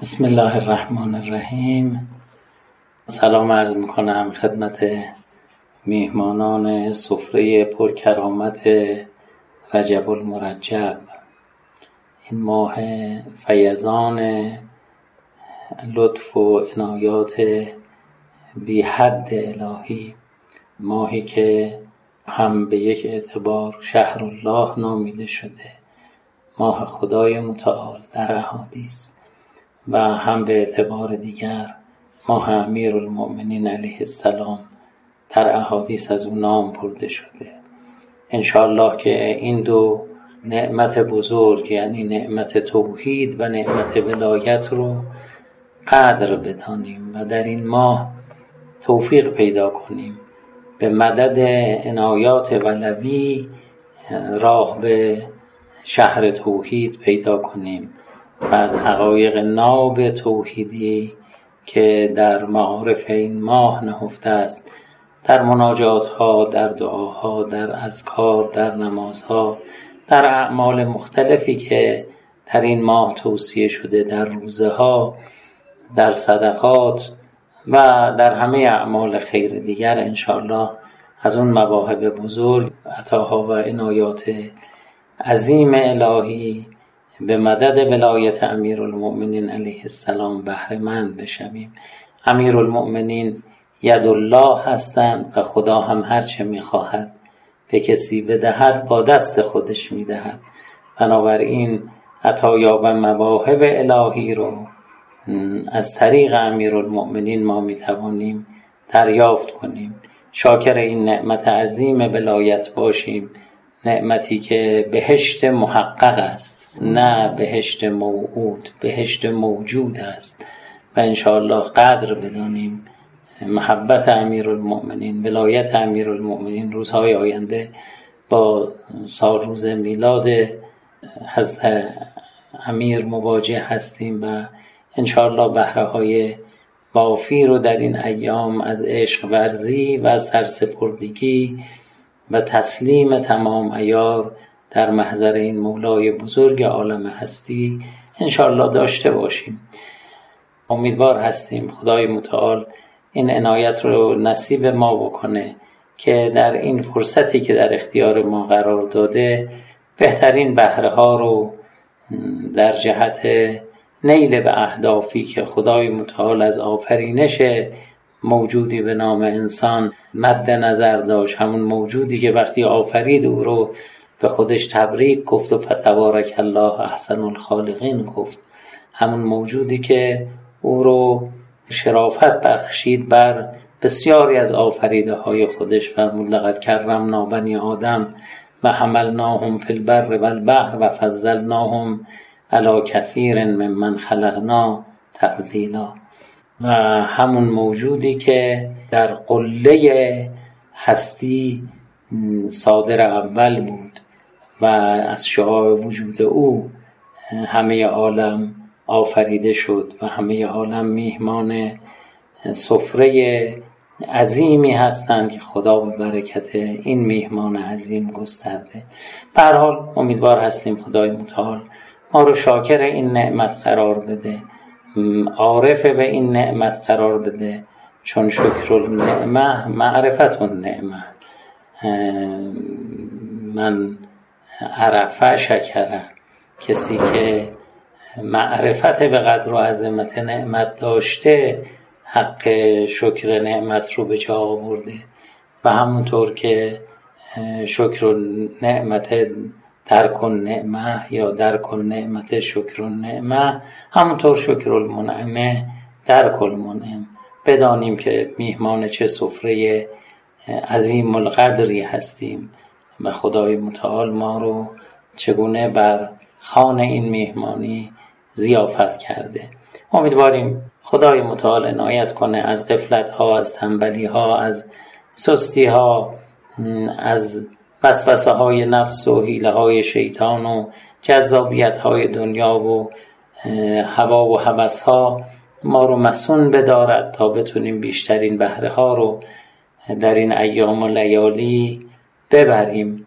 بسم الله الرحمن الرحیم. سلام عرض میکنم خدمت میهمانان سفره پرکرامت رجب المرجب، این ماه فیضان لطف و عنایات بی حد الهی، ماهی که هم به یک اعتبار شهر الله نامیده شده، ماه خدای متعال در احادیث، و هم به اعتبار دیگر ماه امیرالمؤمنین علیه السلام در احادیث از او نام برده شده. انشاءالله که این دو نعمت بزرگ، یعنی نعمت توحید و نعمت ولایت رو قدر بدانیم و در این ماه توفیق پیدا کنیم به مدد عنایات ولوی راه به شهر توحید پیدا کنیم و از حقایق ناب توحیدی که در معارف این ماه نهفته است، در مناجات ها، در دعاها، در اذکار، در نمازها، در اعمال مختلفی که در این ماه توصیه شده، در روزه ها، در صدقات و در همه اعمال خیر دیگر، انشاءالله از اون مواهب بزرگ، عطاها و عنایات عظیم الهی به مدد ولایت امیرالمؤمنین علیه السلام بهره مند بشویم. امیرالمؤمنین یدالله هستند و خدا هم هرچه میخواهد به کسی بدهد با دست خودش میدهد. بنابراین عطایا و مواهب الهی رو از طریق امیرالمؤمنین ما میتوانیم دریافت کنیم. شاکر این نعمت عظیم ولایت باشیم، نعمتی که بهشت محقق است، نه بهشت موعود، بهشت موجود است. و انشاءالله قدر بدانیم محبت امیرالمؤمنین، ولایت امیرالمؤمنین. روزهای آینده با سالروز میلاد حضرت امیر مواجه هستیم و انشاءالله بهره های وافی رو در این ایام از عشق ورزی و سرسپردگی و تسلیم تمام عیار در محضر این مولای بزرگ عالم هستی انشاءالله داشته باشیم. امیدوار هستیم خدای متعال این عنایت رو نصیب ما بکنه که در این فرصتی که در اختیار ما قرار داده بهترین بهره ها رو در جهت نیل به اهدافی که خدای متعال از آفرینش موجودی به نام انسان مد نظر داشت، همون موجودی که وقتی آفرید او رو به خودش تبریک گفت و فتبارک الله احسن الخالقین گفت، همون موجودی که او رو شرافت بخشید بر بسیاری از آفریده های خودش، فرمود لقد کرمنا بنی آدم و حملناهم فی البر و البحر و فضلناهم علی کثیر ممن خلقنا تفضیلا. و همون موجودی که در قله هستی صادر اول بود و از شعاع وجود او همه عالم آفریده شد و همه عالم میهمان سفره عظیمی هستند که خدا به برکت این میهمان عظیم گسترده. به هر حال امیدوار هستیم خدای متعال ما رو شاکر این نعمت قرار بده، عارف به این نعمت قرار بده، چون شکر النعمه معرفت النعمه. من عرفه شکره، کسی که معرفت به قدر و عظمت نعمت داشته حق شکر نعمت رو به جا آورده. و همونطور که شکر نعمت درک النعمه یا درک النعمت شکر النعمه، همونطور شکر المنعمه درک المنعم. بدانیم که میهمان چه سفره عظیم القدری هستیم و خدای متعال ما رو چگونه بر خوان این میهمانی ضیافت کرده. امیدواریم خدای متعال عنایت کنه از غفلت ها، از تنبلی ها، از سستی ها، از وسوسه های نفس و حیله های شیطان و جذابیت های دنیا و هوا و هوس ها ما رو مسون بدارد تا بتونیم بیشترین بهره ها رو در این ایام و لیالی ببریم